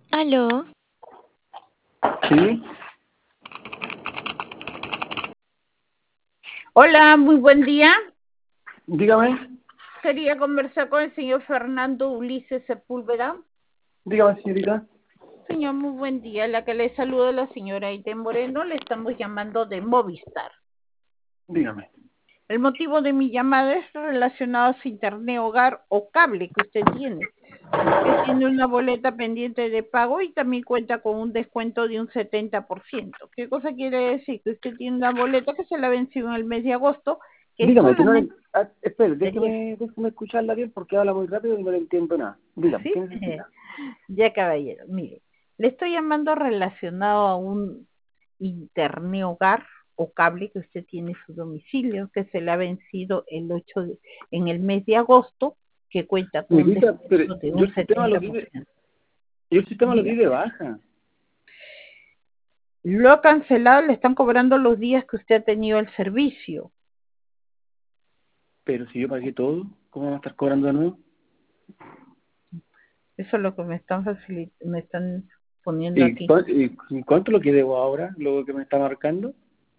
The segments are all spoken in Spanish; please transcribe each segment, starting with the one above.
Aló, Sí, Hola, muy buen día. dígame, Quería conversar con el señor Fernando Ulises Sepúlveda. dígame, señorita. Señor, muy buen día. La que le saluda la señora Aide Moreno. Le estamos llamando de Movistar. Dígame. El motivo de mi llamada es relacionado a su internet hogar o cable que usted tiene. Usted tiene una boleta pendiente de pago y también cuenta con un descuento de un 70%. ¿Qué cosa quiere decir? Que usted tiene una boleta que se la venció en el mes de agosto, que Dígame, que no le... solamente espere, sería déjeme escucharla bien porque habla muy rápido y no le entiendo nada. Dígame, así. ¿qué necesita? Ya, caballero, mire, le estoy llamando relacionado a un internet hogar o cable que usted tiene en su domicilio, que se le ha vencido en el mes de agosto, que cuenta con un Señorita, pero descuento de un 70%. yo el sistema lo di Diga, de baja, lo ha cancelado, le están cobrando los días que usted ha tenido el servicio. pero si yo pagué todo, ¿cómo me va a estar cobrando de nuevo? Eso es lo que me están poniendo aquí. ¿Y cuánto lo que debo ahora, lo que me está marcando?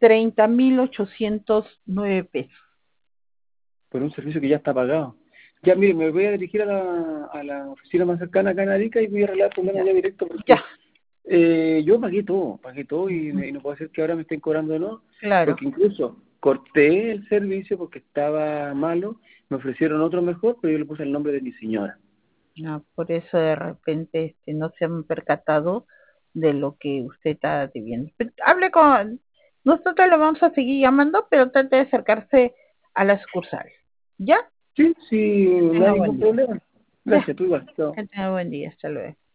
30.809 pesos. Por un servicio que ya está pagado. Ya, mire, me voy a dirigir a la oficina más cercana acá en Arica y voy a arreglar el problema Ya, ya directo ya, porque yo pagué todo y no puede ser que ahora me estén cobrando de nuevo, claro. porque incluso corté el servicio porque estaba malo, me ofrecieron otro mejor, pero yo le puse el nombre de mi señora. No, por eso de repente no se han percatado de lo que usted está debiendo. Pero hable con... Nosotros lo vamos a seguir llamando, pero trate de acercarse a la sucursal. ¿Ya? Sí, sí, Que no hay tenga buen ningún día. problema. Ya, Gracias, tú igual. Chao. que tenga buen día. Hasta luego.